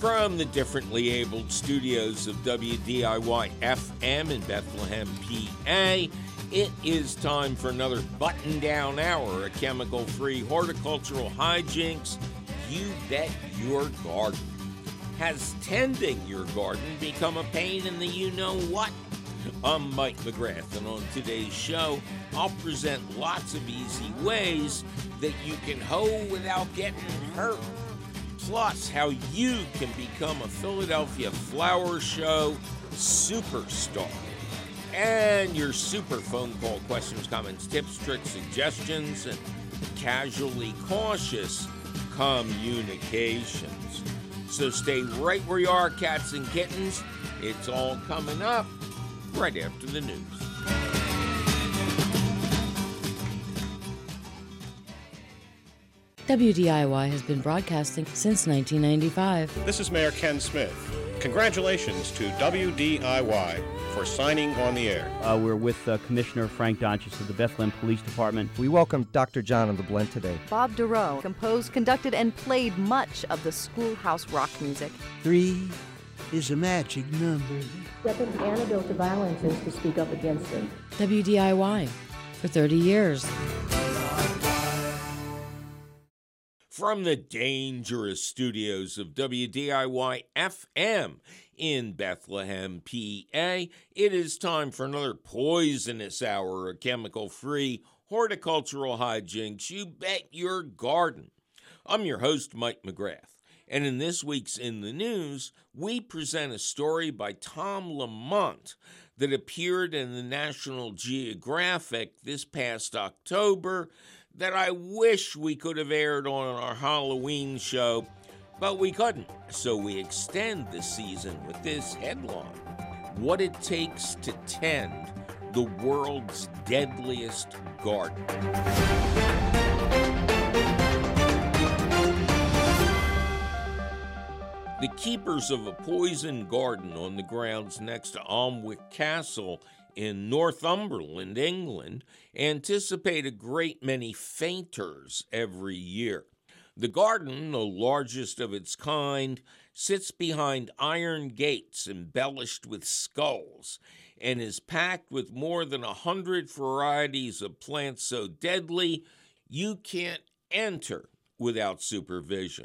From the differently abled studios of WDIY-FM in Bethlehem, PA, it is time for another button-down hour of chemical-free horticultural hijinks. You bet your garden. Has tending your garden become a pain in the you-know-what? I'm Mike McGrath, and on today's show, I'll present lots of easy ways that you can hoe without getting hurt. Plus, how you can become a Philadelphia Flower Show superstar. And your super phone call questions, comments, tips, tricks, suggestions, and casually cautious communications. So stay right where you are, cats and kittens. It's all coming up right after the news. WDIY has been broadcasting since 1995. This is Mayor Ken Smith. Congratulations to WDIY for signing on the air. We're with Commissioner Frank Donches of the Bethlehem Police Department. We welcome Dr. John on the blend today. Bob Duro composed, conducted, and played much of the schoolhouse rock music. 3 is a magic number. Second antidote to violence is to speak up against it. WDIY for 30 years. From the dangerous studios of WDIY-FM in Bethlehem, PA, it is time for another poisonous hour of chemical-free horticultural hijinks. You bet your garden. I'm your host, Mike McGrath, and in this week's In the News, we present a story by Tom Lamont that appeared in the National Geographic this past October that I wish we could have aired on our Halloween show, but we couldn't. So we extend the season with this headline: What It Takes to Tend the World's Deadliest Garden. The keepers of a poisoned garden on the grounds next to Alnwick Castle in Northumberland, England, anticipate a great many fainters every year. The garden, the largest of its kind, sits behind iron gates embellished with skulls and is packed with more than 100 varieties of plants so deadly you can't enter without supervision.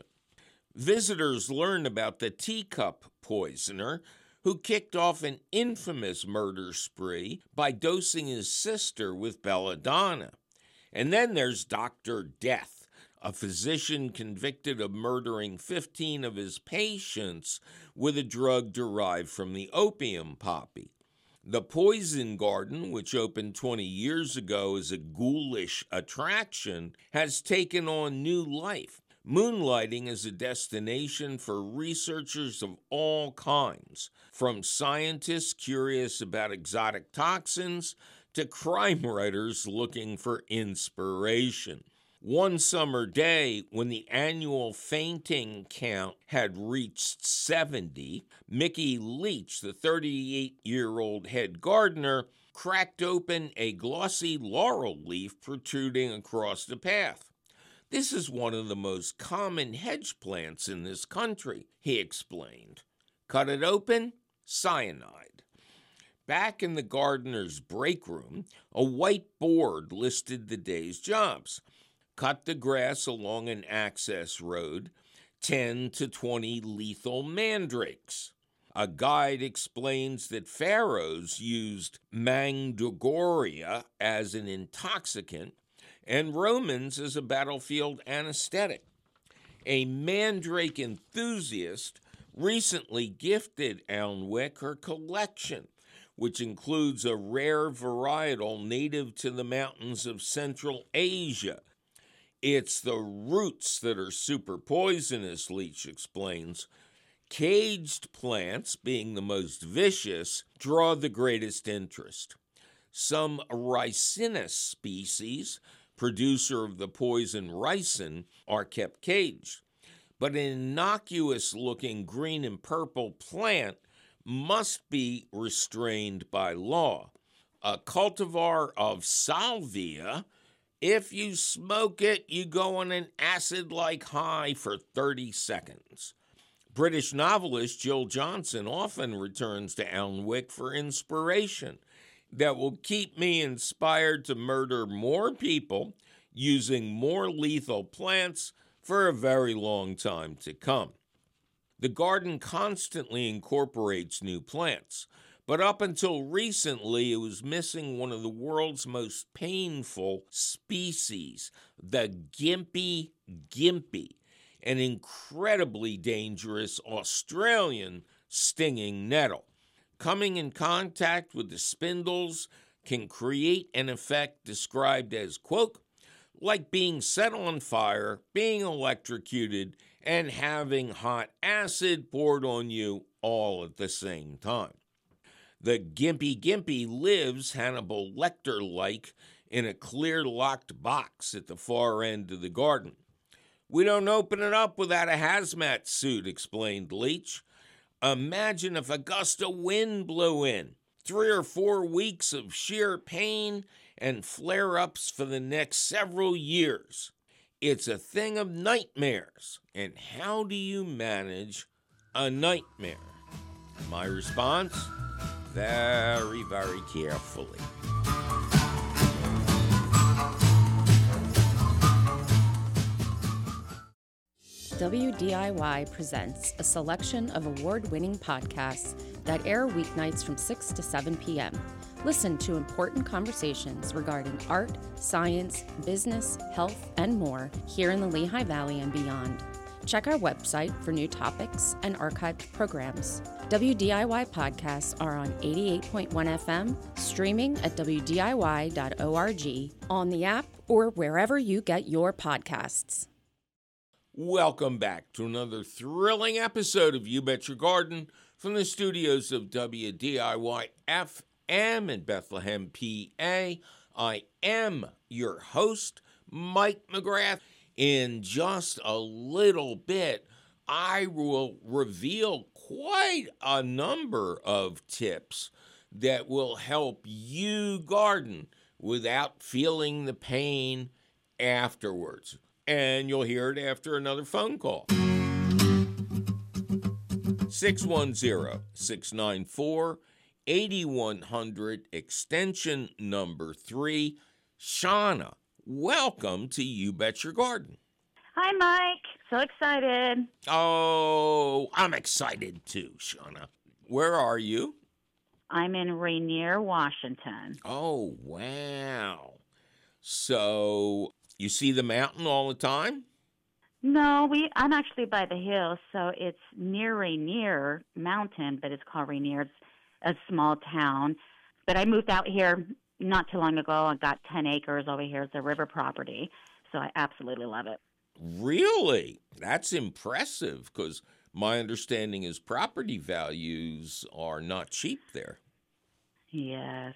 Visitors learn about the teacup poisoner, who kicked off an infamous murder spree by dosing his sister with belladonna. And then there's Dr. Death, a physician convicted of murdering 15 of his patients with a drug derived from the opium poppy. The Poison Garden, which opened 20 years ago as a ghoulish attraction, has taken on new life, moonlighting as a destination for researchers of all kinds, from scientists curious about exotic toxins to crime writers looking for inspiration. One summer day, when the annual fainting count had reached 70, Mickey Leach, the 38-year-old head gardener, cracked open a glossy laurel leaf protruding across the path. "This is one of the most common hedge plants in this country," he explained. Cut it open, cyanide. Back in the gardener's break room, a white board listed the day's jobs. Cut the grass along an access road, 10 to 20 lethal mandrakes. A guide explains that pharaohs used mandragoria as an intoxicant and Romans as a battlefield anesthetic. A mandrake enthusiast recently gifted Alnwick her collection, which includes a rare varietal native to the mountains of Central Asia. It's the roots that are super poisonous, Leach explains. Caged plants, being the most vicious, draw the greatest interest. Some Ricinus species, producer of the poison ricin, are kept caged. But an innocuous-looking green and purple plant must be restrained by law. A cultivar of salvia, if you smoke it, you go on an acid-like high for 30 seconds. British novelist Jill Johnson often returns to Alnwick for inspiration that will keep me inspired to murder more people using more lethal plants for a very long time to come. The garden constantly incorporates new plants, but up until recently it was missing one of the world's most painful species, the Gympie gympie, an incredibly dangerous Australian stinging nettle. Coming in contact with the spindles can create an effect described as, quote, like being set on fire, being electrocuted, and having hot acid poured on you all at the same time. The Gympie gympie lives Hannibal Lecter-like in a clear locked box at the far end of the garden. We don't open it up without a hazmat suit, explained Leach. Imagine if a gust of wind blew in. 3 or 4 weeks of sheer pain and flare-ups for the next several years. It's a thing of nightmares. And how do you manage a nightmare? My response? Very, very carefully. WDIY presents a selection of award-winning podcasts that air weeknights from 6 to 7 p.m. Listen to important conversations regarding art, science, business, health, and more here in the Lehigh Valley and beyond. Check our website for new topics and archived programs. WDIY podcasts are on 88.1 FM, streaming at WDIY.org, on the app, or wherever you get your podcasts. Welcome back to another thrilling episode of You Bet Your Garden from the studios of WDIY FM in Bethlehem, PA. I am your host, Mike McGrath. In just a little bit, I will reveal quite a number of tips that will help you garden without feeling the pain afterwards. And you'll hear it after another phone call. 610-694-8100, extension number 3. Shauna, welcome to You Bet Your Garden. Hi, Mike. So excited. Oh, I'm excited too, Shauna. Where are you? I'm in Rainier, Washington. Oh, wow. So you see the mountain all the time? No, I'm actually by the hills, so it's near Rainier Mountain, but it's called Rainier. It's a small town. But I moved out here not too long ago. I got 10 acres over here. It's a river property, so I absolutely love it. Really? That's impressive, because my understanding is property values are not cheap there. Yes.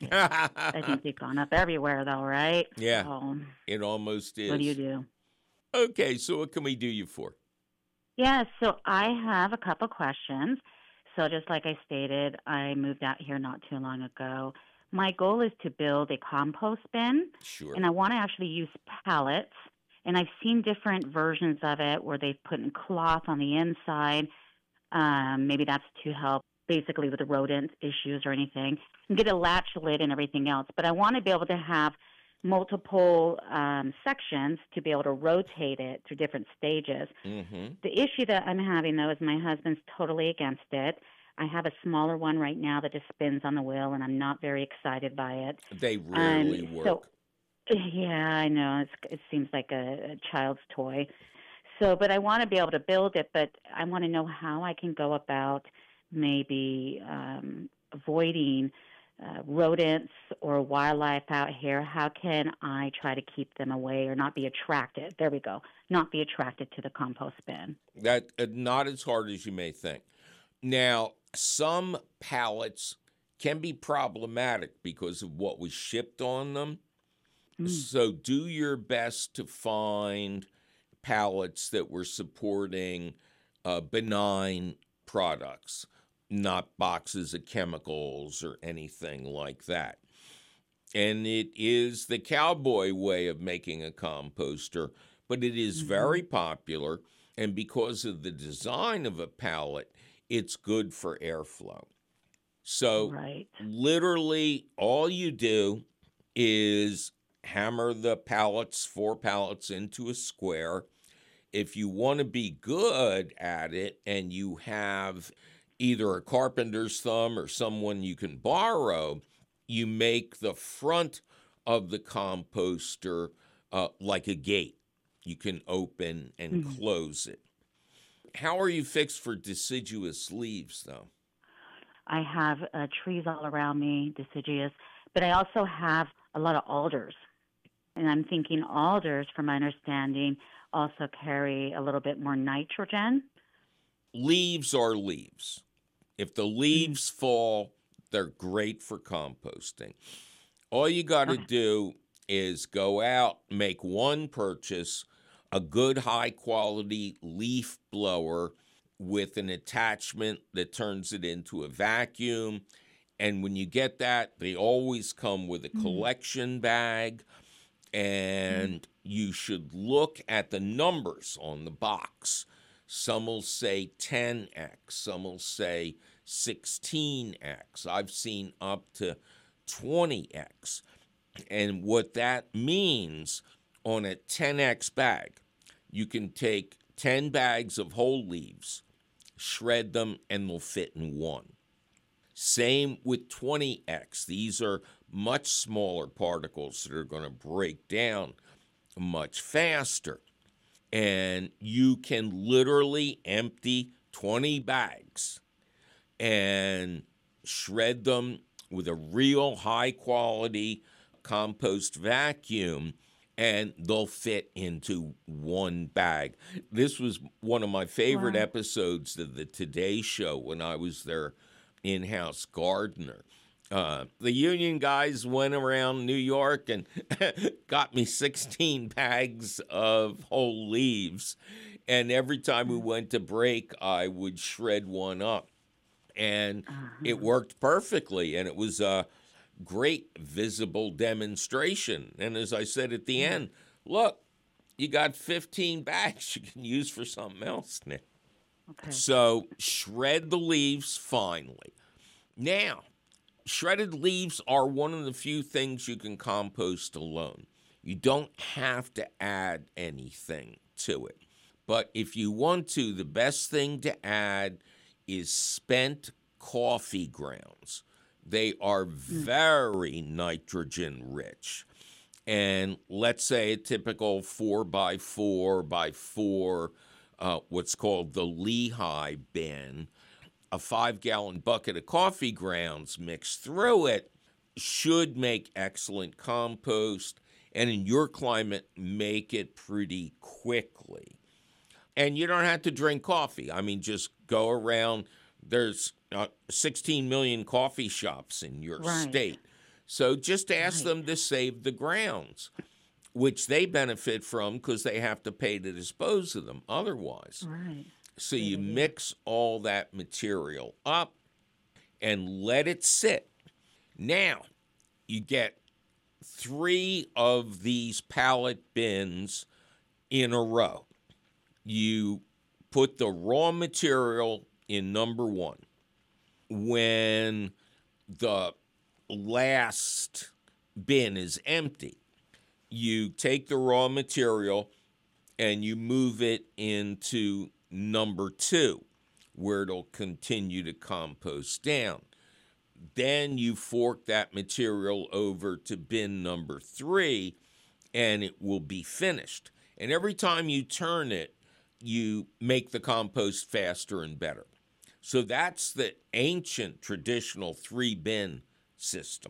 I think they've gone up everywhere, though, right? Yeah, so, it almost is. What do you do? Okay, so what can we do you for? Yeah, so I have a couple questions. So just like I stated, I moved out here not too long ago. My goal is to build a compost bin. Sure. And I want to actually use pallets. And I've seen different versions of it where they've put in cloth on the inside. Maybe that's to help basically with the rodent issues or anything. And get a latch lid and everything else. But I want to be able to have multiple sections to be able to rotate it through different stages. Mm-hmm. The issue that I'm having, though, is my husband's totally against it. I have a smaller one right now that just spins on the wheel, and I'm not very excited by it. They rarely work. Yeah, I know. It seems like a child's toy. But I want to be able to build it, but I want to know how I can go about maybe avoiding rodents or wildlife out here. How can I try to keep them away or not be attracted? There we go. Not be attracted to the compost bin. That not as hard as you may think. Now, some pallets can be problematic because of what was shipped on them. So do your best to find pallets that were supporting benign products, not boxes of chemicals or anything like that. And it is the cowboy way of making a composter, but it is very popular. And because of the design of a pallet, it's good for airflow. So literally all you do is hammer the pallets, 4 pallets into a square. If you want to be good at it and you have either a carpenter's thumb or someone you can borrow, you make the front of the composter like a gate. You can open and close it. How are you fixed for deciduous leaves, though? I have trees all around me, deciduous, but I also have a lot of alders. And I'm thinking alders, from my understanding, also carry a little bit more nitrogen. Leaves are leaves. If the leaves fall, they're great for composting. All you got to do is go out, make one purchase, a good high-quality leaf blower with an attachment that turns it into a vacuum. And when you get that, they always come with a collection bag. And you should look at the numbers on the box. Some will say 10x, some will say 16x. I've seen up to 20x. And what that means, on a 10x bag, you can take 10 bags of whole leaves, shred them, and they'll fit in one. Same with 20x. These are much smaller particles that are going to break down much faster. And you can literally empty 20 bags and shred them with a real high-quality compost vacuum, and they'll fit into one bag. This was one of my favorite episodes of the Today Show when I was their in-house gardener. The union guys went around New York and got me 16 bags of whole leaves. And every time we went to break, I would shred one up. And it worked perfectly. And it was a great visible demonstration. And as I said at the end, look, you got 15 bags you can use for something else now. Okay. So shred the leaves finely. Now, shredded leaves are one of the few things you can compost alone. You don't have to add anything to it. But if you want to, the best thing to add is spent coffee grounds. They are very nitrogen rich. And let's say a typical 4x4x4, what's called the Lehigh bin, a 5-gallon bucket of coffee grounds mixed through it should make excellent compost, and in your climate, make it pretty quickly. And you don't have to drink coffee. I mean, just go around. There's 16 million coffee shops in your state. So just ask them to save the grounds, which they benefit from because they have to pay to dispose of them otherwise. So you mix all that material up and let it sit. Now, you get 3 of these pallet bins in a row. You put the raw material in number 1. When the last bin is empty, you take the raw material and you move it into number 2, where it'll continue to compost down. Then you fork that material over to bin number 3, and it will be finished. And every time you turn it, you make the compost faster and better. So that's the ancient traditional 3-bin system.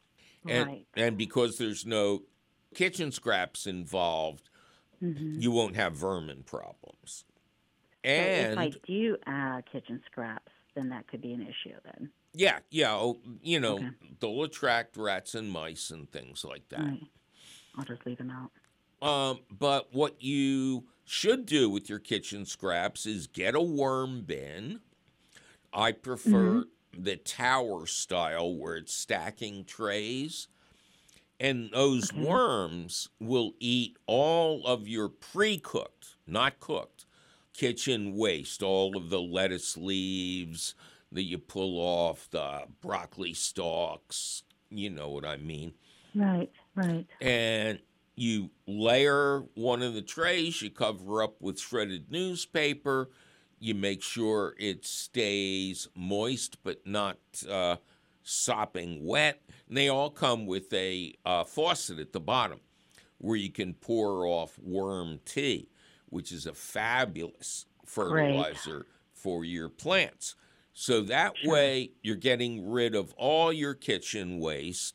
And because there's no kitchen scraps involved, you won't have vermin problems. And so if I do add kitchen scraps, then that could be an issue then. Yeah, they'll attract rats and mice and things like that. I'll just leave them out. But what you should do with your kitchen scraps is get a worm bin. I prefer the tower style where it's stacking trays. And those worms will eat all of your pre-cooked, not cooked, kitchen waste, all of the lettuce leaves that you pull off, the broccoli stalks, you know what I mean. Right. And you layer one of the trays, you cover up with shredded newspaper, you make sure it stays moist but not sopping wet. And they all come with a faucet at the bottom where you can pour off worm tea, which is a fabulous fertilizer for your plants. So that way you're getting rid of all your kitchen waste,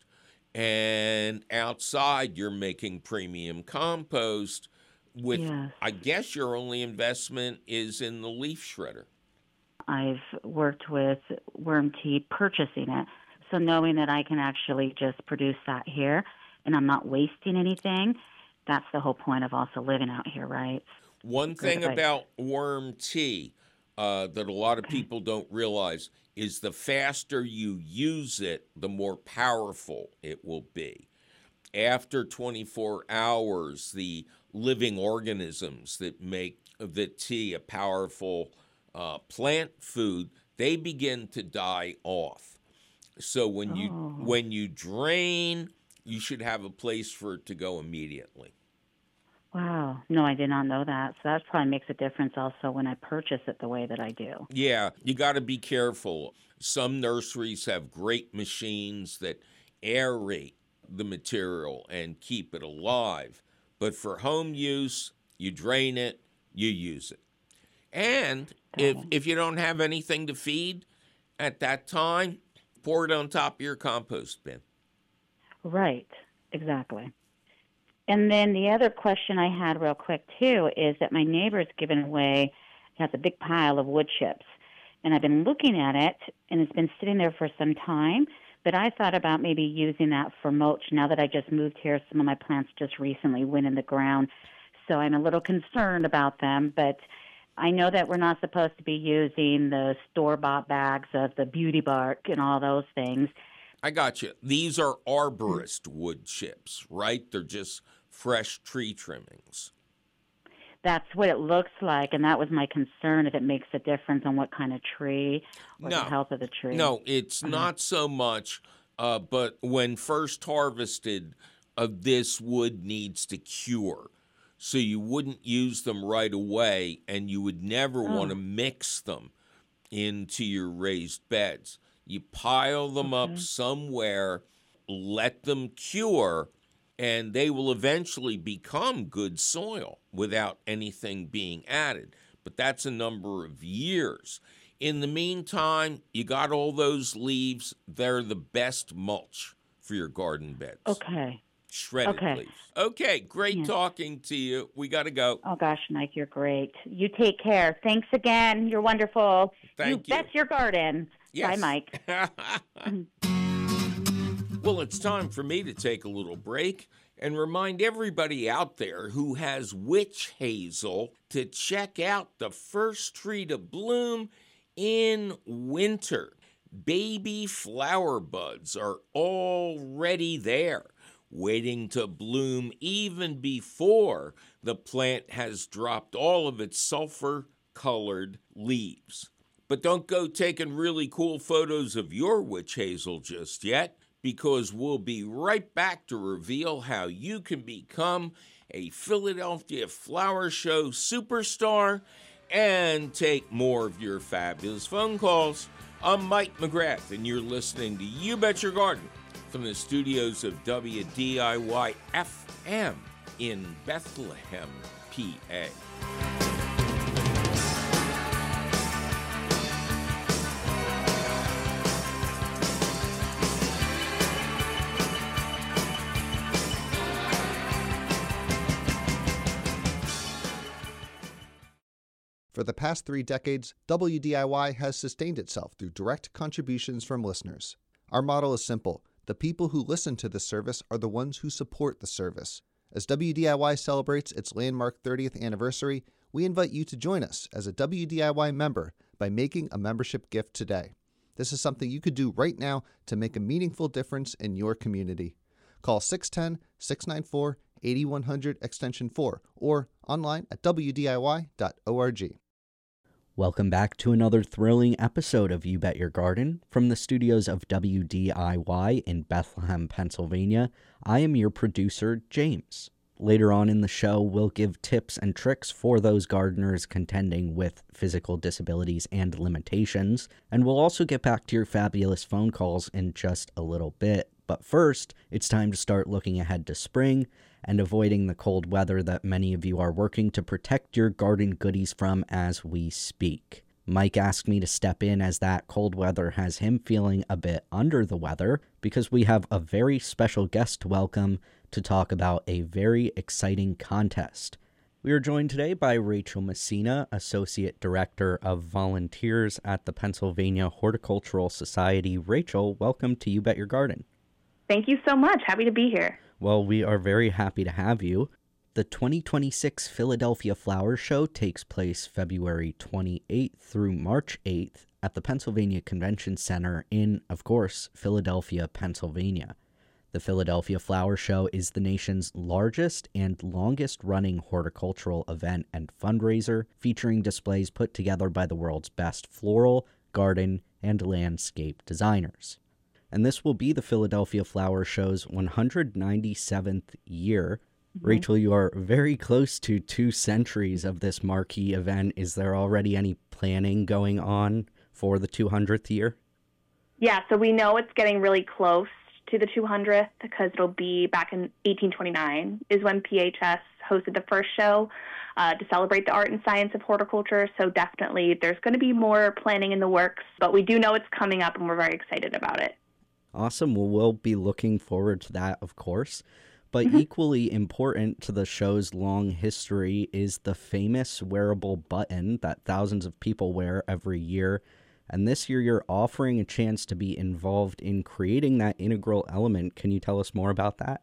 and outside you're making premium compost with, I guess your only investment is in the leaf shredder. I've worked with worm tea, purchasing it. So knowing that I can actually just produce that here and I'm not wasting anything, that's the whole point of also living out here, right? One thing about worm tea that a lot of people don't realize is the faster you use it, the more powerful it will be. After 24 hours, the living organisms that make the tea a powerful plant food, they begin to die off. So when you drain, you should have a place for it to go immediately. Wow. No, I did not know that. So that probably makes a difference also when I purchase it the way that I do. Yeah, you got to be careful. Some nurseries have great machines that aerate the material and keep it alive. But for home use, you drain it, you use it. And if you don't have anything to feed at that time, pour it on top of your compost bin. Right, exactly. And then the other question I had real quick, too, is that my neighbor's given away, he has a big pile of wood chips. And I've been looking at it, and it's been sitting there for some time. But I thought about maybe using that for mulch. Now that I just moved here, some of my plants just recently went in the ground. So I'm a little concerned about them. But I know that we're not supposed to be using the store-bought bags of the beauty bark and all those things. I got you. These are arborist wood chips, right? They're just fresh tree trimmings. That's what it looks like, and that was my concern, if it makes a difference on what kind of tree or the health of the tree. No, it's not so much, but when first harvested, this wood needs to cure. So you wouldn't use them right away, and you would never want to mix them into your raised beds. You pile them up somewhere, let them cure, and they will eventually become good soil without anything being added. But that's a number of years. In the meantime, you got all those leaves. They're the best mulch for your garden beds. Okay. Shredded leaves. Okay, great talking to you. We got to go. Oh, gosh, Mike, you're great. You take care. Thanks again. You're wonderful. Thank you. That's your garden. Yes. Bye, Mike. Well, it's time for me to take a little break and remind everybody out there who has witch hazel to check out the first tree to bloom in winter. Baby flower buds are already there, waiting to bloom even before the plant has dropped all of its sulfur-colored leaves. But don't go taking really cool photos of your witch hazel just yet, because we'll be right back to reveal how you can become a Philadelphia Flower Show superstar and take more of your fabulous phone calls. I'm Mike McGrath, and you're listening to You Bet Your Garden from the studios of WDIY-FM in Bethlehem, PA. For the past 3 decades, WDIY has sustained itself through direct contributions from listeners. Our motto is simple. The people who listen to this service are the ones who support the service. As WDIY celebrates its landmark 30th anniversary, we invite you to join us as a WDIY member by making a membership gift today. This is something you could do right now to make a meaningful difference in your community. Call 610-694-8100 extension 4 or online at wdiy.org. Welcome back to another thrilling episode of You Bet Your Garden from the studios of WDIY in Bethlehem, Pennsylvania. I am your producer, James. Later on in the show, we'll give tips and tricks for those gardeners contending with physical disabilities and limitations, and we'll also get back to your fabulous phone calls in just a little bit. But first, it's time to start looking ahead to spring and avoiding the cold weather that many of you are working to protect your garden goodies from as we speak. Mike asked me to step in as that cold weather has him feeling a bit under the weather because we have a very special guest to welcome to talk about a very exciting contest. We are joined today by Rachel Messina, Associate Director of Volunteers at the Pennsylvania Horticultural Society. Rachel, welcome to You Bet Your Garden. Thank you so much. Happy to be here. Well, we are very happy to have you. The 2026 Philadelphia Flower Show takes place February 28th through March 8th at the Pennsylvania Convention Center in, of course, Philadelphia, Pennsylvania. The Philadelphia Flower Show is the nation's largest and longest-running horticultural event and fundraiser, featuring displays put together by the world's best floral, garden, and landscape designers. And this will be the Philadelphia Flower Show's 197th year. Rachel, you are very close to 2 centuries of this marquee event. Is there already any planning going on for the 200th year? Yeah, so we know it's getting really close to the 200th because it'll be back in 1829 is when PHS hosted the first show to celebrate the art and science of horticulture. So definitely there's going to be more planning in the works, but we do know it's coming up and we're very excited about it. Awesome. Well, we'll be looking forward to that, of course. But equally important to the show's long history is the famous wearable button that thousands of people wear every year. And this year, you're offering a chance to be involved in creating that integral element. Can you tell us more about that?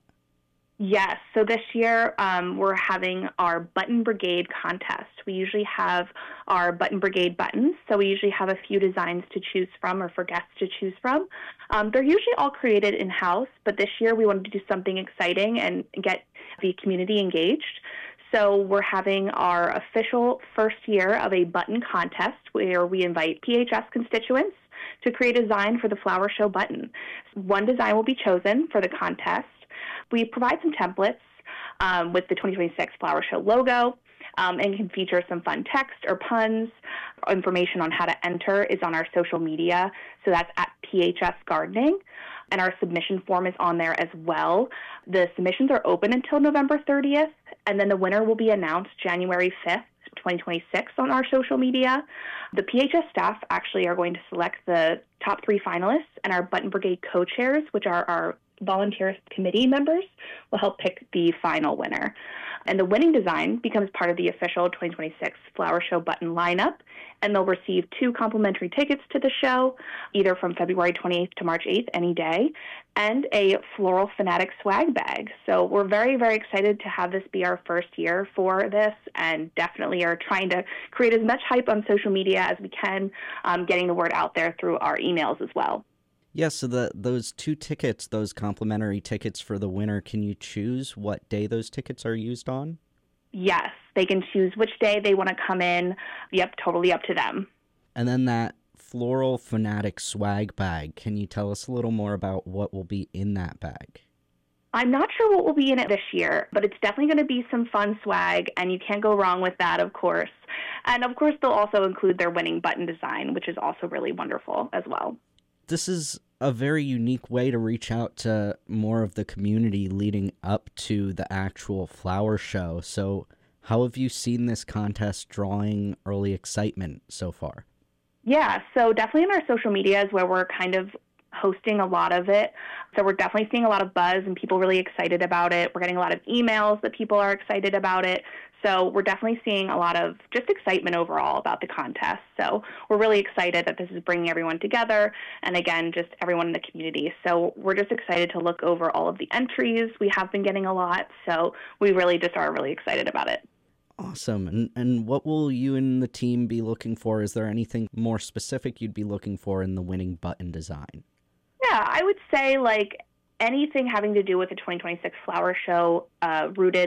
Yes. So this year, we're having our Button Brigade contest. We usually have our Button Brigade buttons. So we usually have a few designs to choose from or for guests to choose from. They're usually all created in-house, but this year we wanted to do something exciting and get the community engaged. So we're having our official first year of a button contest where we invite PHS constituents to create a design for the Flower Show button. One design will be chosen for the contest. We provide some templates with the 2026 Flower Show logo and can feature some fun text or puns. Information on how to enter is on our social media, so that's at PHS Gardening, and our submission form is on there as well. The submissions are open until November 30th, and then the winner will be announced January 5th, 2026 on our social media. The PHS staff actually are going to select the top 3 finalists, and our Button Brigade co-chairs, which are our volunteer committee members, will help pick the final winner. And the winning design becomes part of the official 2026 Flower Show button lineup, and they'll receive 2 complimentary tickets to the show, either from February 28th to March 8th, any day, and a Floral Fanatic swag bag. So we're very, very excited to have this be our first year for this, and definitely are trying to create as much hype on social media as we can, getting the word out there through our emails as well. Yes, so those 2 tickets, those complimentary tickets for the winner, can you choose what day those tickets are used on? Yes, they can choose which day they want to come in. Yep, totally up to them. And then that Floral Fanatic swag bag, can you tell us a little more about what will be in that bag? I'm not sure what will be in it this year, but it's definitely going to be some fun swag, and you can't go wrong with that, of course. And of course, they'll also include their winning button design, which is also really wonderful as well. This is a very unique way to reach out to more of the community leading up to the actual flower show. So how have you seen this contest drawing early excitement so far? Yeah, so definitely on our social media is where we're kind of hosting a lot of it. So we're definitely seeing a lot of buzz and people really excited about it. We're getting a lot of emails that people are excited about it. So we're definitely seeing a lot of just excitement overall about the contest. So we're really excited that this is bringing everyone together, and again, just everyone in the community. So we're just excited to look over all of the entries. We have been getting a lot, so we really just are really excited about it. Awesome. And what will you and the team be looking for? Is there anything more specific you'd be looking for in the winning button design? Yeah, I would say anything having to do with the 2026 Flower Show rooted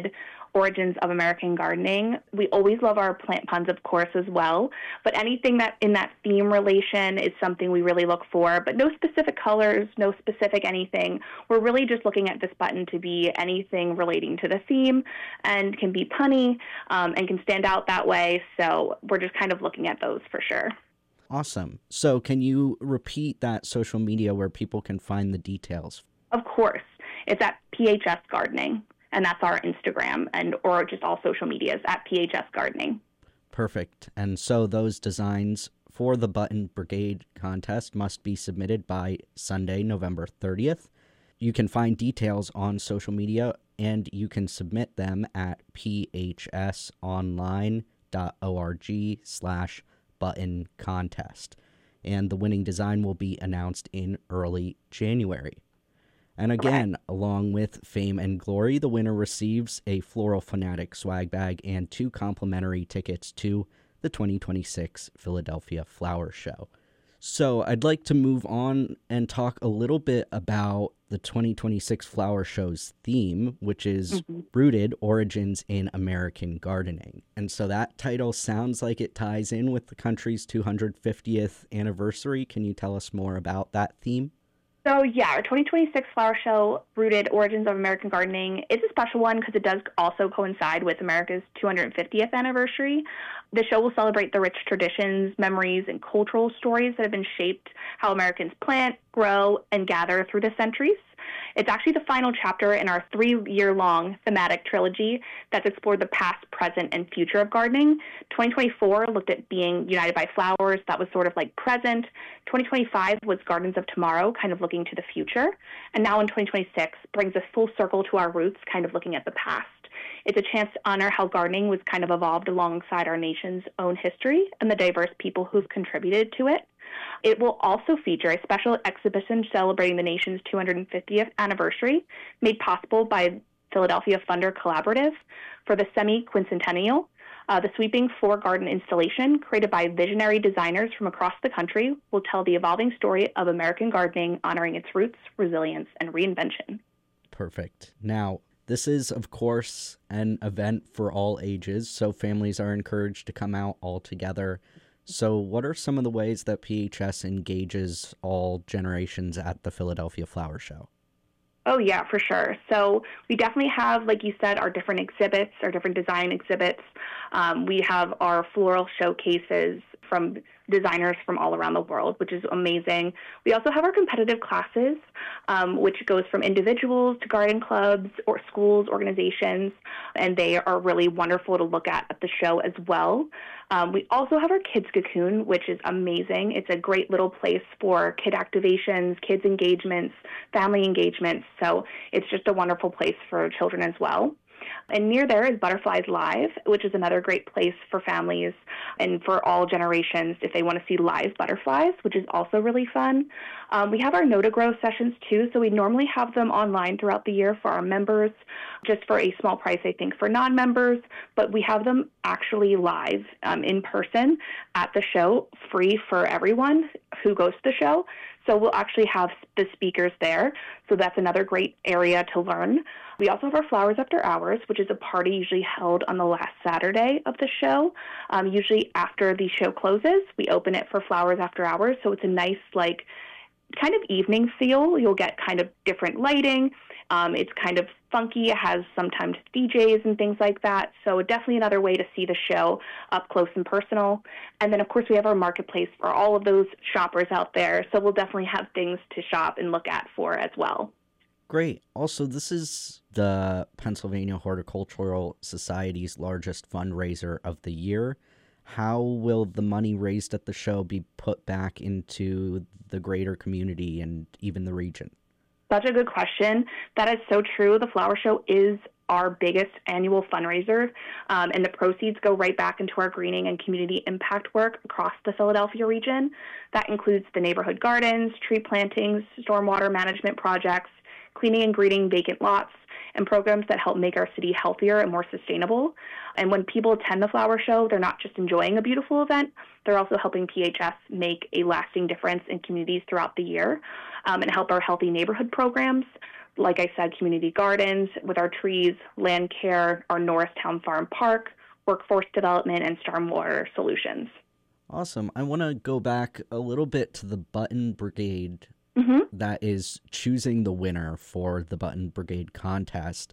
Origins of American Gardening. We always love our plant puns, of course, as well, but anything that in that theme relation is something we really look for, but no specific colors, no specific anything. We're really just looking at this button to be anything relating to the theme and can be punny and can stand out that way, so we're just kind of looking at those for sure. Awesome. So can you repeat that social media where people can find the details? Of course. It's at PHS Gardening, and that's our Instagram or just all social medias at PHS Gardening. Perfect. And so those designs for the Button Brigade contest must be submitted by Sunday, November 30th. You can find details on social media, and you can submit them at phsonline.org/button contest. And the winning design will be announced in early January. And again, along with Fame and Glory, the winner receives a Floral Fanatic swag bag and 2 complimentary tickets to the 2026 Philadelphia Flower Show. So I'd like to move on and talk a little bit about the 2026 Flower Show's theme, which is Rooted Origins in American Gardening. And so that title sounds like it ties in with the country's 250th anniversary. Can you tell us more about that theme? So yeah, our 2026 Flower Show, Rooted Origins of American Gardening, is a special one because it does also coincide with America's 250th anniversary. The show will celebrate the rich traditions, memories, and cultural stories that have been shaped how Americans plant, grow, and gather through the centuries. It's actually the final chapter in our 3-year-long thematic trilogy that's explored the past, present, and future of gardening. 2024 looked at being united by flowers. That was sort of like present. 2025 was Gardens of Tomorrow, kind of looking to the future. And now in 2026 brings us full circle to our roots, kind of looking at the past. It's a chance to honor how gardening was kind of evolved alongside our nation's own history and the diverse people who've contributed to it. It will also feature a special exhibition celebrating the nation's 250th anniversary, made possible by Philadelphia Funder Collaborative for the semi-quincentennial. The sweeping 4-garden installation, created by visionary designers from across the country, will tell the evolving story of American gardening, honoring its roots, resilience, and reinvention. Perfect. Now, this is, of course, an event for all ages, so families are encouraged to come out all together. So what are some of the ways that PHS engages all generations at the Philadelphia Flower Show? Oh, yeah, for sure. So we definitely have, like you said, our different exhibits, our different design exhibits. We have our floral showcases from designers from all around the world, which is amazing. We also have our competitive classes, which goes from individuals to garden clubs or schools, organizations, and they are really wonderful to look at the show as well. We also have our Kids Cocoon, which is amazing. It's a great little place for kid activations, kids engagements, family engagements, so it's just a wonderful place for children as well. And near there is Butterflies Live, which is another great place for families and for all generations if they want to see live butterflies, which is also really fun. We have our Know to Grow sessions too, so we normally have them online throughout the year for our members, just for a small price, I think, for non-members, but we have them actually live in person at the show, free for everyone who goes to the show. So we'll actually have the speakers there. So that's another great area to learn. We also have our Flowers After Hours, which is a party usually held on the last Saturday of the show. Usually after the show closes, we open it for Flowers After Hours. So it's a nice, like, kind of evening feel. You'll get kind of different lighting. It's kind of funky. It has sometimes DJs and things like that. So definitely another way to see the show up close and personal. And then, of course, we have our marketplace for all of those shoppers out there. So we'll definitely have things to shop and look at for as well. Great. Also, this is the Pennsylvania Horticultural Society's largest fundraiser of the year. How will the money raised at the show be put back into the greater community and even the region? Such a good question. That is so true. The Flower Show is our biggest annual fundraiser, and the proceeds go right back into our greening and community impact work across the Philadelphia region. That includes the neighborhood gardens, tree plantings, stormwater management projects, cleaning and greening vacant lots, and programs that help make our city healthier and more sustainable. And when people attend the Flower Show, they're not just enjoying a beautiful event, they're also helping PHS make a lasting difference in communities throughout the year and help our healthy neighborhood programs. like I said, community gardens with our trees, land care, our Norristown Farm Park, workforce development, and stormwater solutions. Awesome. I want to go back a little bit to the Button Brigade that is choosing the winner for the Button Brigade contest.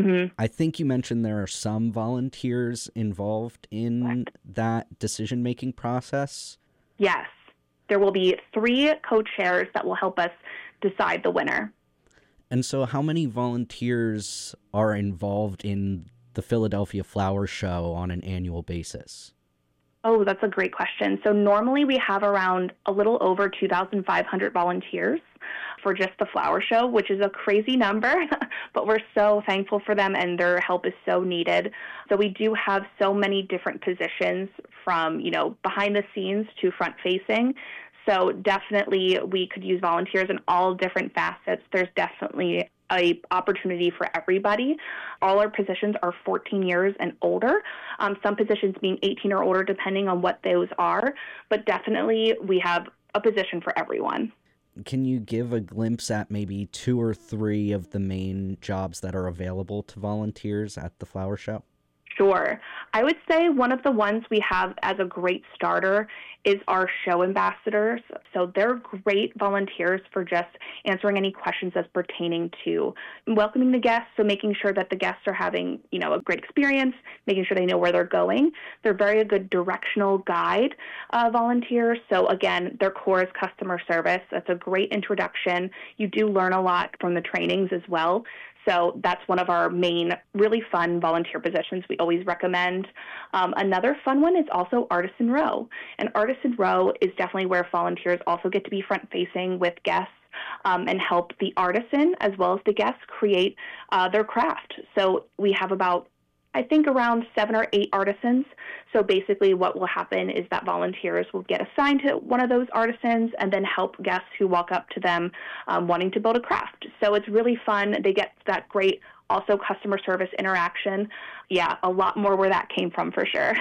I think you mentioned there are some volunteers involved in that decision-making process. Yes. There will be 3 co-chairs that will help us decide the winner. And so how many volunteers are involved in the Philadelphia Flower Show on an annual basis? Oh, that's a great question. So normally we have around a little over 2,500 volunteers for just the flower show, which is a crazy number, but we're so thankful for them and their help is so needed. So we do have so many different positions from, behind the scenes to front facing. So definitely we could use volunteers in all different facets. There's definitely a opportunity for everybody. All our positions are 14 years and older, some positions being 18 or older depending on what those are, but definitely we have a position for everyone. Can you give a glimpse at maybe 2 or 3 of the main jobs that are available to volunteers at the flower show? Sure. I would say one of the ones we have as a great starter is our show ambassadors. So they're great volunteers for just answering any questions that's pertaining to welcoming the guests, so making sure that the guests are having, a great experience, making sure they know where they're going. They're very good directional guide volunteers. So again, their core is customer service. That's a great introduction. You do learn a lot from the trainings as well. So that's one of our main really fun volunteer positions we always recommend. Another fun one is also Artisan Row. And Artisan Row is definitely where volunteers also get to be front-facing with guests and help the artisan as well as the guests create their craft. So we have about around 7 or 8 artisans. So basically what will happen is that volunteers will get assigned to one of those artisans and then help guests who walk up to them wanting to build a craft. So it's really fun. They get that great also customer service interaction. Yeah, a lot more where that came from for sure.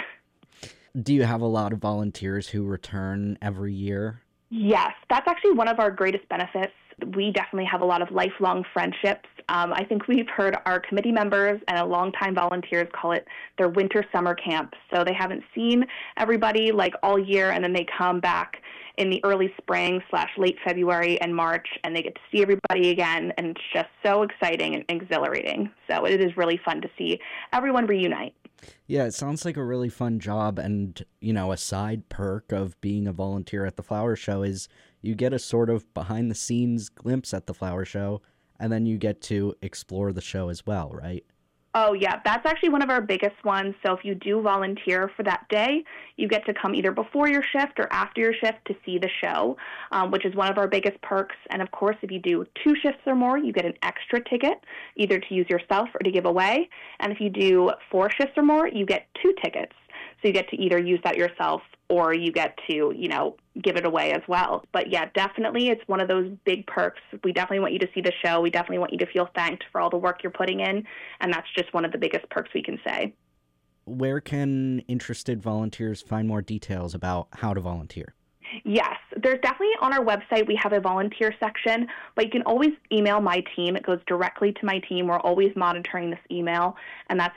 Do you have a lot of volunteers who return every year? Yes, that's actually one of our greatest benefits. We definitely have a lot of lifelong friendships. I think we've heard our committee members and longtime volunteers call it their winter summer camp. So they haven't seen everybody all year, and then they come back in the early spring / late February and March, and they get to see everybody again, and it's just so exciting and exhilarating. So it is really fun to see everyone reunite. Yeah, it sounds like a really fun job, and, a side perk of being a volunteer at the flower show is you get a sort of behind-the-scenes glimpse at the flower show, and then you get to explore the show as well, right? Oh, yeah. That's actually one of our biggest ones. So if you do volunteer for that day, you get to come either before your shift or after your shift to see the show, which is one of our biggest perks. And, of course, if you do 2 shifts or more, you get an extra ticket, either to use yourself or to give away. And if you do 4 shifts or more, you get 2 tickets. So you get to either use that yourself or you get to, give it away as well. But yeah, definitely it's one of those big perks. We definitely want you to see the show. We definitely want you to feel thanked for all the work you're putting in. And that's just one of the biggest perks we can say. Where can interested volunteers find more details about how to volunteer? Yes, there's definitely on our website, we have a volunteer section, but you can always email my team. It goes directly to my team. We're always monitoring this email, and that's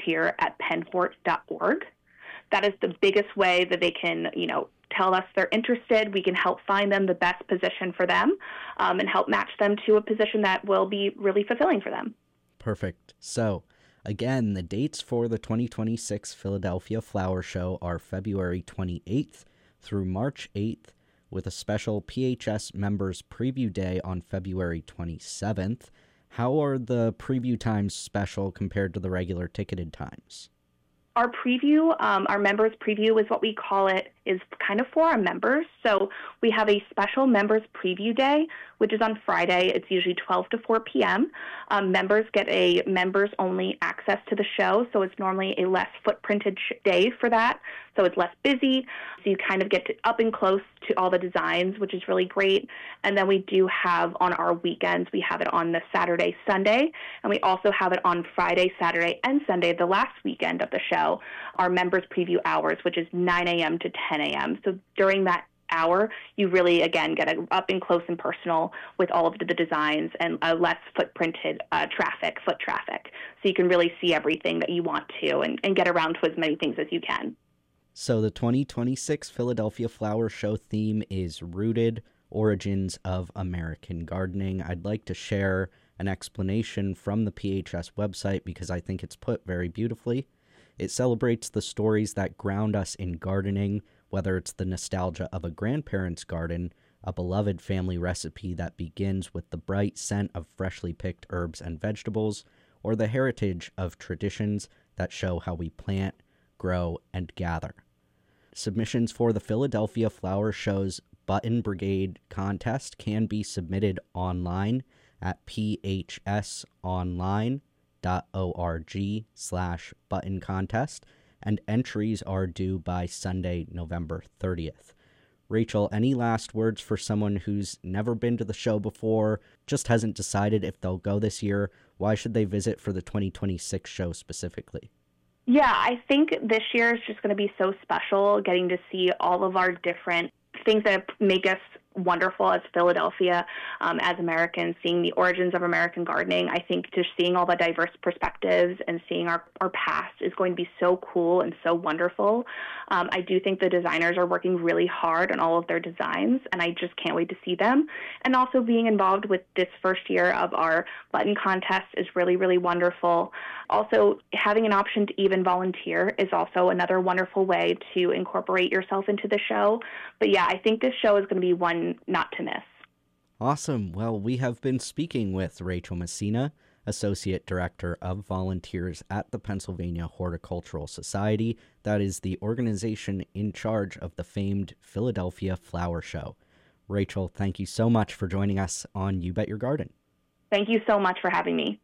volunteer@pennhort.org. That is the biggest way that they can, tell us they're interested. We can help find them the best position for them and help match them to a position that will be really fulfilling for them. Perfect. So, again, the dates for the 2026 Philadelphia Flower Show are February 28th through March 8th, with a special PHS Members Preview Day on February 27th. How are the preview times special compared to the regular ticketed times? Our preview, our members preview is what we call it, is kind of for our members. So we have a special members preview day, which is on Friday. It's usually 12 to 4 p.m. Members get a members-only access to the show, so it's normally a less footprinted day for that. So it's less busy, so you kind of get up and close to all the designs, which is really great. And then we do have on our weekends, we have it on the Saturday, Sunday, and we also have it on Friday, Saturday, and Sunday, the last weekend of the show, our members preview hours, which is 9 a.m. to 10 a.m. So during that hour, you really, again, get up and close and personal with all of the designs and less foot traffic. So you can really see everything that you want to and get around to as many things as you can. So the 2026 Philadelphia Flower Show theme is Rooted: Origins of American Gardening. I'd like to share an explanation from the PHS website because I think it's put very beautifully. It celebrates the stories that ground us in gardening, whether it's the nostalgia of a grandparent's garden, a beloved family recipe that begins with the bright scent of freshly picked herbs and vegetables, or the heritage of traditions that show how we plant, grow, and gather. Submissions for the Philadelphia Flower Show's Button Brigade contest can be submitted online at phsonline.org/button contest, and entries are due by Sunday, November 30th. Rachel, any last words for someone who's never been to the show before, just hasn't decided if they'll go this year? Why should they visit for the 2026 show specifically? Yeah, I think this year is just going to be so special, getting to see all of our different things that make us wonderful as Philadelphia, as Americans, seeing the origins of American gardening. I think just seeing all the diverse perspectives and seeing our past is going to be so cool and so wonderful. I do think the designers are working really hard on all of their designs, and I just can't wait to see them. And also being involved with this first year of our button contest is really, really wonderful. Also, having an option to even volunteer is also another wonderful way to incorporate yourself into the show. But yeah, I think this show is going to be one not to miss. Awesome. Well, we have been speaking with Rachel Messina, Associate Director of Volunteers at the Pennsylvania Horticultural Society. That is the organization in charge of the famed Philadelphia Flower Show. Rachel, thank you so much for joining us on You Bet Your Garden. Thank you so much for having me.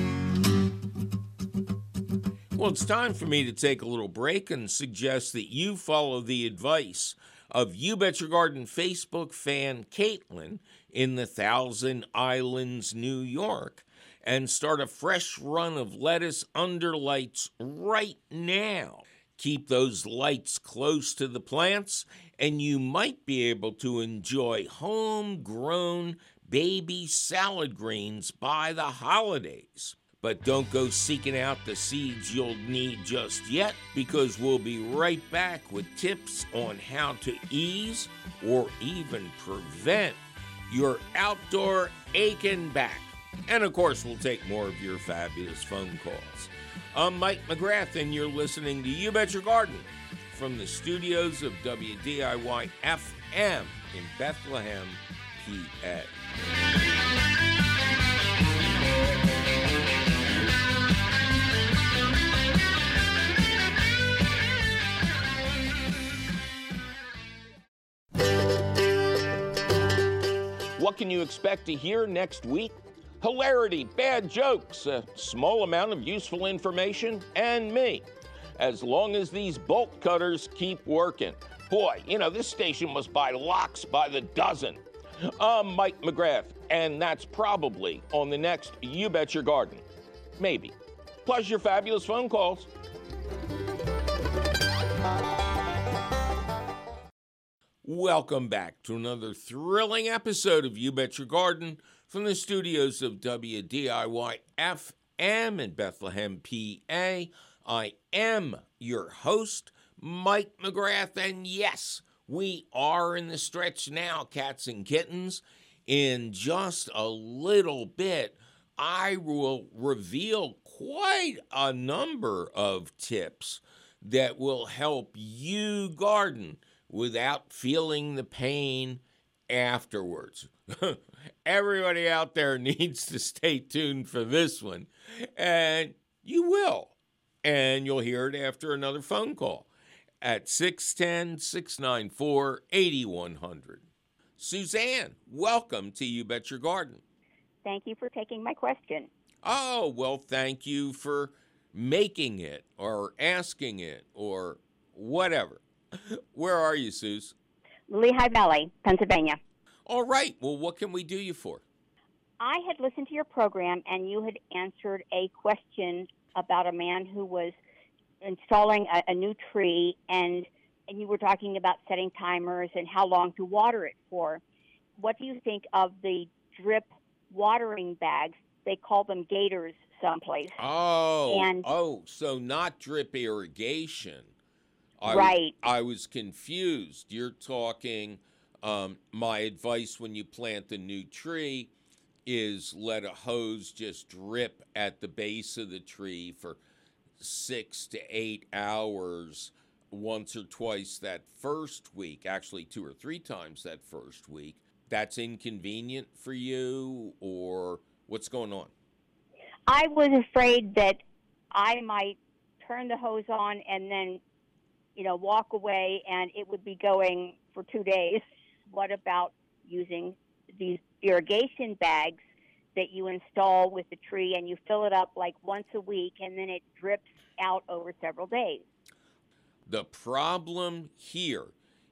Well, it's time for me to take a little break and suggest that you follow the advice of You Bet Your Garden Facebook fan Caitlin in the Thousand Islands, New York, and start a fresh run of lettuce under lights right now. Keep those lights close to the plants, and you might be able to enjoy homegrown baby salad greens by the holidays. But don't go seeking out the seeds you'll need just yet, because we'll be right back with tips on how to ease or even prevent your outdoor aching back. And of course, we'll take more of your fabulous phone calls. I'm Mike McGrath, and you're listening to You Bet Your Garden from the studios of WDIY FM in Bethlehem, PA. What can you expect to hear next week? Hilarity, bad jokes, a small amount of useful information, and me. As long as these bolt cutters keep working. Boy, this station must buy locks by the dozen. I'm Mike McGrath, and that's probably on the next You Bet Your Garden. Maybe. Plus your fabulous phone calls. Welcome back to another thrilling episode of You Bet Your Garden from the studios of WDIY FM in Bethlehem, PA. I am your host, Mike McGrath, and yes, we are in the stretch now, cats and kittens. In just a little bit, I will reveal quite a number of tips that will help you garden without feeling the pain afterwards. Everybody out there needs to stay tuned for this one, and you will. And you'll hear it after another phone call at 610-694-8100. Suzanne, welcome to You Bet Your Garden. Thank you for taking my question. Oh, well, thank you for making it or asking it or whatever. Where are you, Suze? Lehigh Valley, Pennsylvania. All right. Well, what can we do you for? I had listened to your program, and you had answered a question about a man who was installing a new tree, and and you were talking about setting timers and how long to water it for. What do you think of the drip watering bags? They call them gators someplace. So not drip irrigation. Right. I was confused. You're talking, my advice when you plant a new tree is let a hose just drip at the base of the tree for 6 to 8 hours once or twice that first week, actually 2 or 3 times that first week. That's inconvenient for you, or what's going on? I was afraid that I might turn the hose on and then, walk away and it would be going for 2 days. What about using these irrigation bags that you install with the tree and you fill it up like once a week and then it drips out over several days? The problem here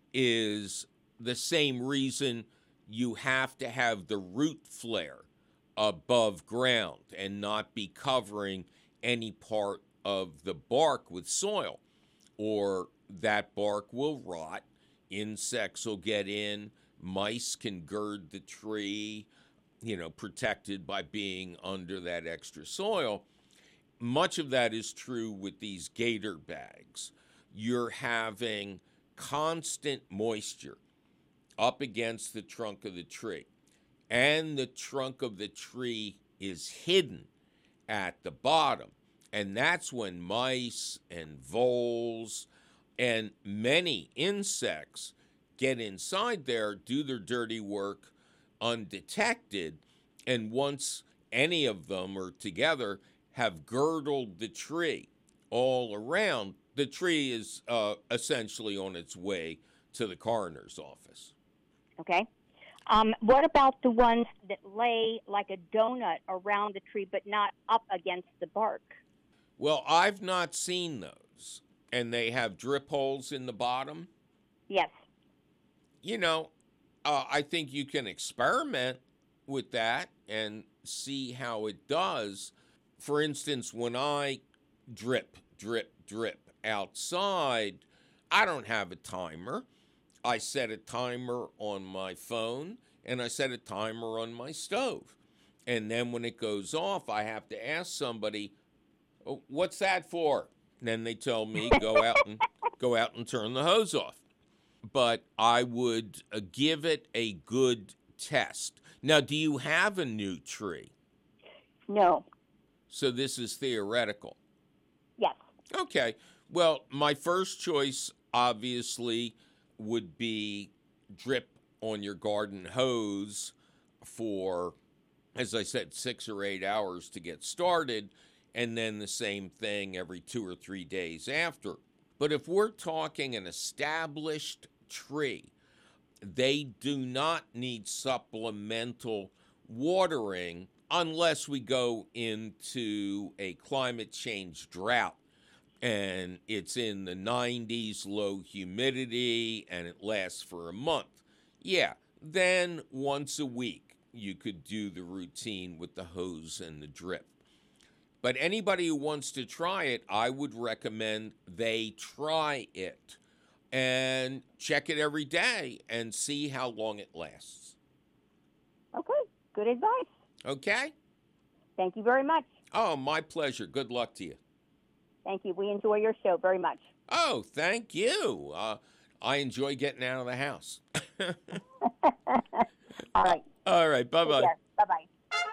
is the same reason you have to have the root flare above ground and not be covering any part of the bark with soil, or that bark will rot, insects will get in, mice can gird the tree, protected by being under that extra soil. Much of that is true with these gator bags. You're having constant moisture up against the trunk of the tree, and the trunk of the tree is hidden at the bottom. And that's when mice and voles and many insects get inside there, do their dirty work undetected, and once any of them or together have girdled the tree all around, the tree is essentially on its way to the coroner's office. Okay. What about the ones that lay like a donut around the tree but not up against the bark? Well, I've not seen those. And they have drip holes in the bottom? Yes. I think you can experiment with that and see how it does. For instance, when I drip outside, I don't have a timer. I set a timer on my phone and I set a timer on my stove. And then when it goes off, I have to ask somebody, "Oh, what's that for?" And then they tell me, go out and turn the hose off. But I would give it a good test. Now, do you have a new tree? No. So this is theoretical? Yes. Okay. Well, my first choice, obviously, would be drip on your garden hose for, as I said, 6 or 8 hours to get started, and then the same thing every 2 or 3 days after. But if we're talking an established tree, they do not need supplemental watering unless we go into a climate change drought and it's in the 90s, low humidity, and it lasts for a month. Yeah, then once a week you could do the routine with the hose and the drip. But anybody who wants to try it, I would recommend they try it and check it every day and see how long it lasts. Okay, good advice. Okay? Thank you very much. Oh, my pleasure. Good luck to you. Thank you. We enjoy your show very much. Oh, thank you. I enjoy getting out of the house. All right. All right. Bye-bye. Bye-bye.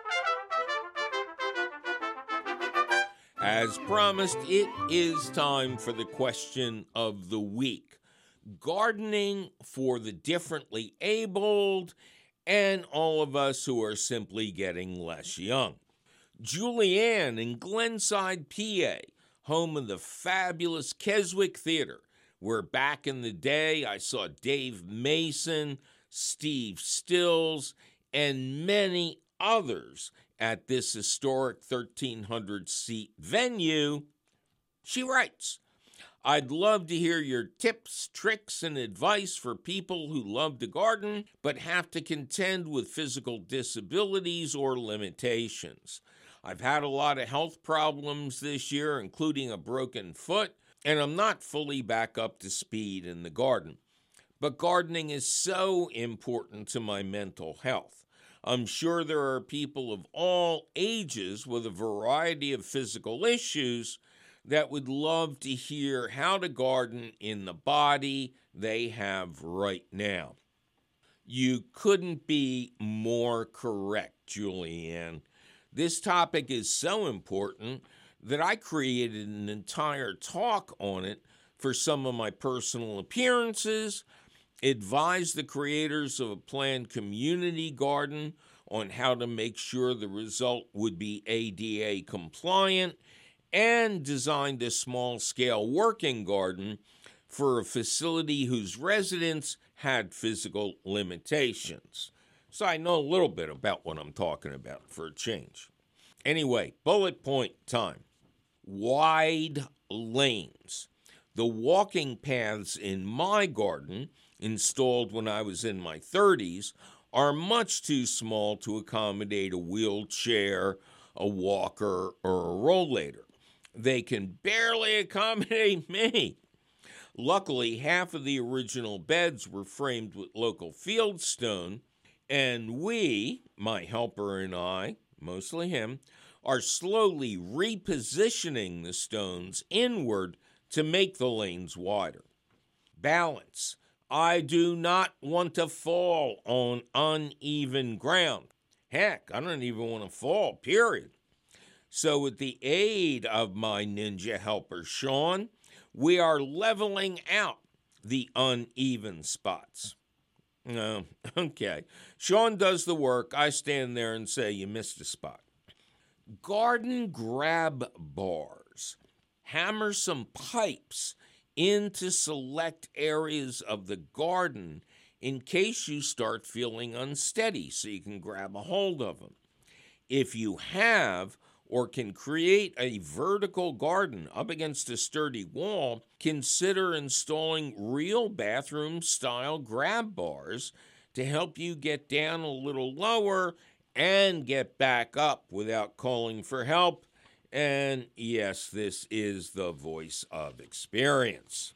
As promised, it is time for the question of the week. Gardening for the differently abled and all of us who are simply getting less young. Julianne in Glenside, PA, home of the fabulous Keswick Theater, where back in the day I saw Dave Mason, Steve Stills, and many others at this historic 1,300-seat venue. She writes, I'd love to hear your tips, tricks, and advice for people who love to garden but have to contend with physical disabilities or limitations. I've had a lot of health problems this year, including a broken foot, and I'm not fully back up to speed in the garden. But gardening is so important to my mental health. I'm sure there are people of all ages with a variety of physical issues that would love to hear how to garden in the body they have right now. You couldn't be more correct, Julianne. This topic is so important that I created an entire talk on it for some of my personal appearances, advised the creators of a planned community garden on how to make sure the result would be ADA compliant, and designed a small-scale working garden for a facility whose residents had physical limitations. So I know a little bit about what I'm talking about for a change. Anyway, bullet point time. Wide lanes. The walking paths in my garden, installed when I was in my 30s, are much too small to accommodate a wheelchair, a walker, or a rollator. They can barely accommodate me. Luckily, half of the original beds were framed with local fieldstone, and we, my helper and I, mostly him, are slowly repositioning the stones inward to make the lanes wider. Balance. I do not want to fall on uneven ground. Heck, I don't even want to fall, period. So with the aid of my ninja helper, Sean, we are leveling out the uneven spots. Okay. Sean does the work. I stand there and say, you missed a spot. Garden grab bars. Hammer some pipes into select areas of the garden in case you start feeling unsteady so you can grab a hold of them. If you have or can create a vertical garden up against a sturdy wall, consider installing real bathroom-style grab bars to help you get down a little lower and get back up without calling for help. And yes, this is the voice of experience.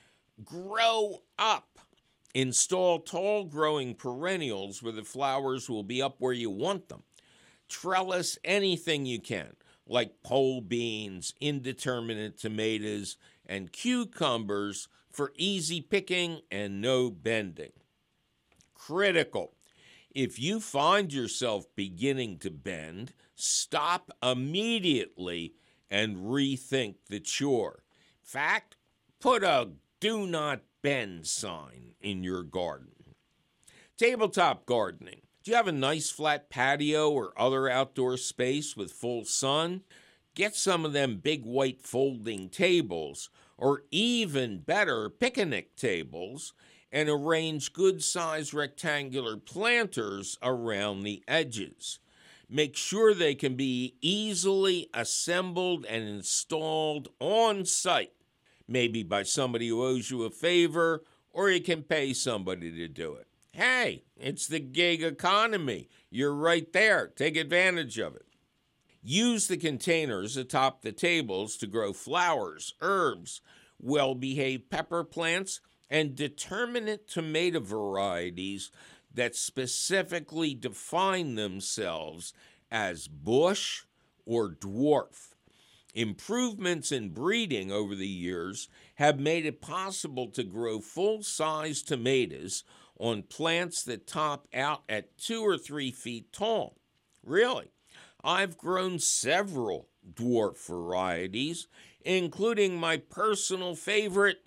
Grow up. Install tall growing perennials where the flowers will be up where you want them. Trellis anything you can, like pole beans, indeterminate tomatoes, and cucumbers for easy picking and no bending. Critical. If you find yourself beginning to bend, stop immediately and rethink the chore. In fact, put a do not bend sign in your garden. Tabletop gardening. Do you have a nice flat patio or other outdoor space with full sun? Get some of them big white folding tables, or even better, picnic tables, and arrange good-sized rectangular planters around the edges. Make sure they can be easily assembled and installed on site, maybe by somebody who owes you a favor, or you can pay somebody to do it. Hey, it's the gig economy. You're right there. Take advantage of it. Use the containers atop the tables to grow flowers, herbs, well-behaved pepper plants, and determinate tomato varieties that specifically define themselves as bush or dwarf. Improvements in breeding over the years have made it possible to grow full-size tomatoes on plants that top out at 2 or 3 feet tall. Really, I've grown several dwarf varieties, including my personal favorite,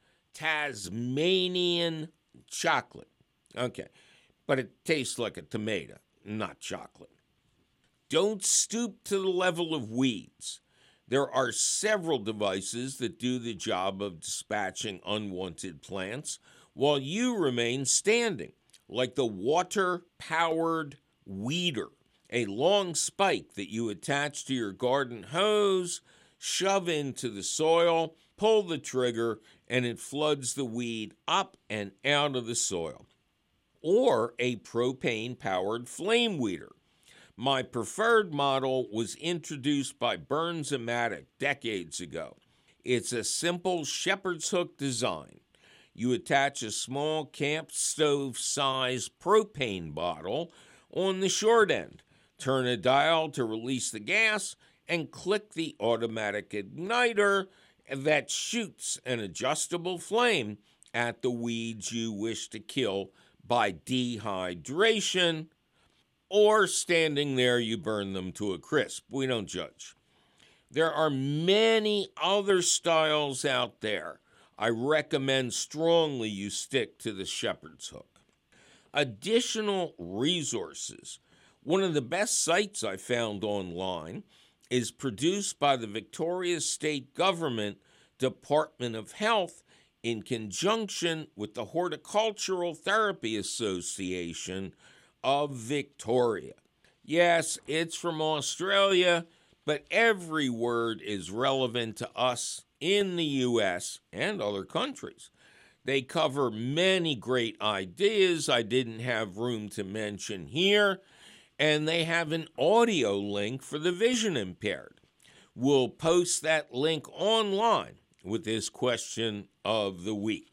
Tasmanian chocolate. Okay, but it tastes like a tomato, not chocolate. Don't stoop to the level of weeds. There are several devices that do the job of dispatching unwanted plants while you remain standing, like the water-powered weeder, a long spike that you attach to your garden hose, shove into the soil, pull the trigger, and it floods the weed up and out of the soil. Or a propane-powered flame weeder. My preferred model was introduced by Burns & Matic decades ago. It's a simple shepherd's hook design. You attach a small camp stove-sized propane bottle on the short end, turn a dial to release the gas, and click the automatic igniter that shoots an adjustable flame at the weeds you wish to kill by dehydration, or standing there you burn them to a crisp. We don't judge. There are many other styles out there. I recommend strongly you stick to the shepherd's hook. Additional resources. One of the best sites I found online is produced by the Victoria State Government Department of Health in conjunction with the Horticultural Therapy Association of Victoria. Yes, it's from Australia, but every word is relevant to us in the U.S. and other countries. They cover many great ideas I didn't have room to mention here, and they have an audio link for the vision impaired. We'll post that link online with this question of the week.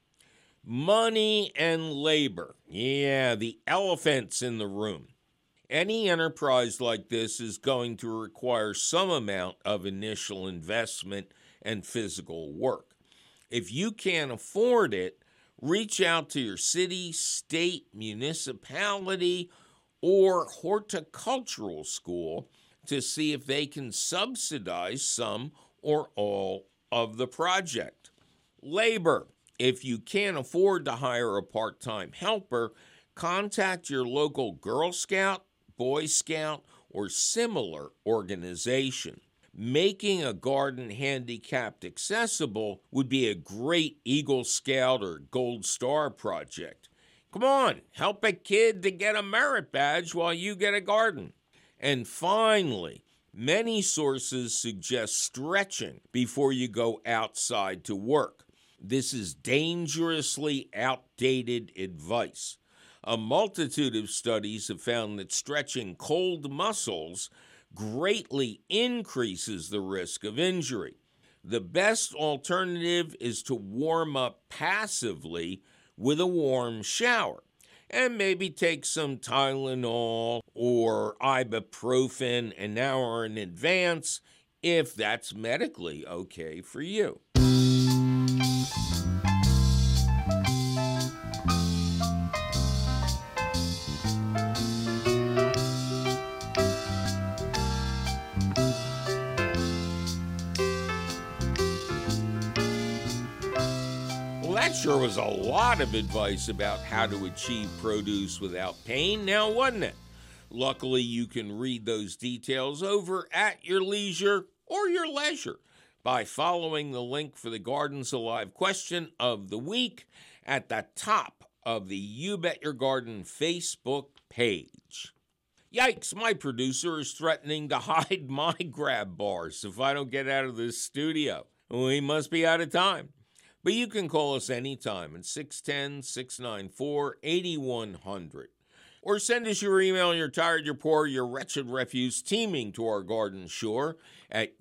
Money and labor. Yeah, the elephants in the room. Any enterprise like this is going to require some amount of initial investment and physical work. If you can't afford it, reach out to your city, state, municipality, or horticultural school to see if they can subsidize some or all of the project. Labor. If you can't afford to hire a part-time helper, contact your local Girl Scout, Boy Scout, or similar organization. Making a garden handicapped accessible would be a great Eagle Scout or Gold Star project. Come on, help a kid to get a merit badge while you get a garden. And finally, many sources suggest stretching before you go outside to work. This is dangerously outdated advice. A multitude of studies have found that stretching cold muscles greatly increases the risk of injury. The best alternative is to warm up passively with a warm shower and maybe take some Tylenol or ibuprofen an hour in advance if that's medically okay for you. That sure was a lot of advice about how to achieve produce without pain, now wasn't it? Luckily, you can read those details over at your leisure or your leisure by following the link for the Gardens Alive question of the week at the top of the You Bet Your Garden Facebook page. Yikes, my producer is threatening to hide my grab bars if I don't get out of this studio. We must be out of time. But you can call us anytime at 610-694-8100. Or send us your email, you're tired, you're poor, your wretched refuse teeming to our garden shore at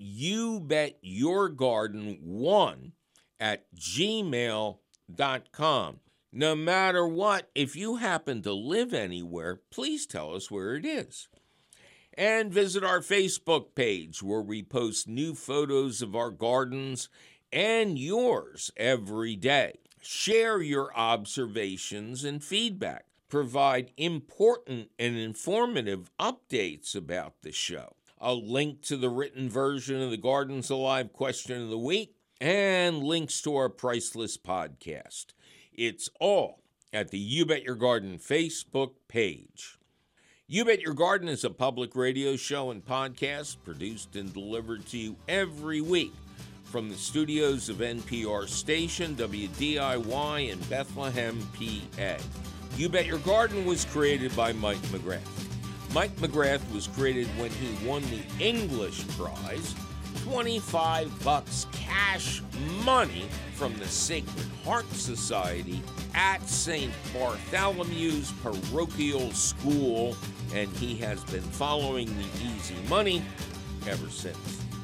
youbetyourgarden1@gmail.com. No matter what, if you happen to live anywhere, please tell us where it is. And visit our Facebook page where we post new photos of our gardens and yours every day. Share your observations and feedback. Provide important and informative updates about the show. A link to the written version of the Gardens Alive question of the week and links to our priceless podcast. It's all at the You Bet Your Garden Facebook page. You Bet Your Garden is a public radio show and podcast produced and delivered to you every week from the studios of NPR station WDIY in Bethlehem, PA. You Bet Your Garden was created by Mike McGrath. Mike McGrath was created when he won the English prize, $25 cash money from the Sacred Heart Society at St. Bartholomew's Parochial School, and he has been following the easy money ever since.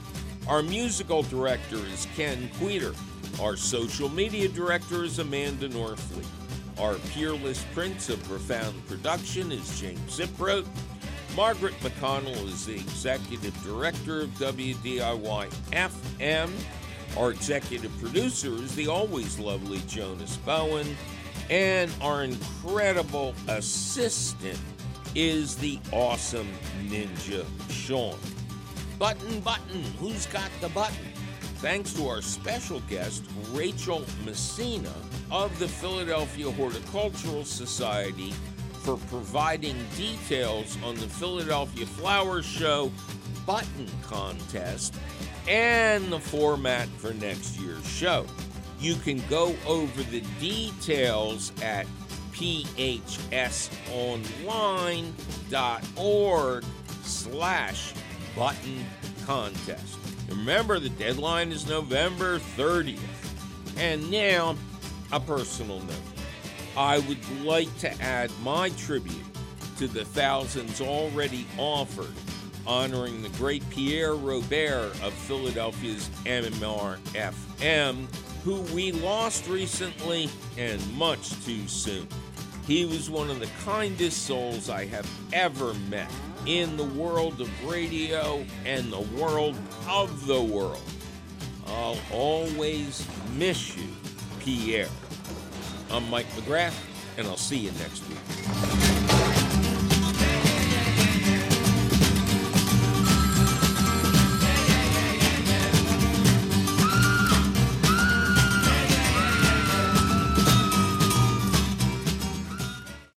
Our musical director is Ken Queter. Our social media director is Amanda Norfleet. Our peerless prince of profound production is James Ziproth. Margaret McConnell is the executive director of WDIY-FM. Our executive producer is the always lovely Jonas Bowen. And our incredible assistant is the awesome Ninja Sean. Button, who's got the button? Thanks to our special guest, Rachel Messina of the Philadelphia Horticultural Society, for providing details on the Philadelphia Flower Show button contest and the format for next year's show. You can go over the details at phsonline.org/button contest. Remember, the deadline is November 30th. And now, a personal note. I would like to add my tribute to the thousands already offered, honoring the great Pierre Robert of Philadelphia's MMR-FM, who we lost recently and much too soon. He was one of the kindest souls I have ever met in the world of radio and the world of the world. I'll always miss you, Pierre. I'm Mike McGrath, and I'll see you next week.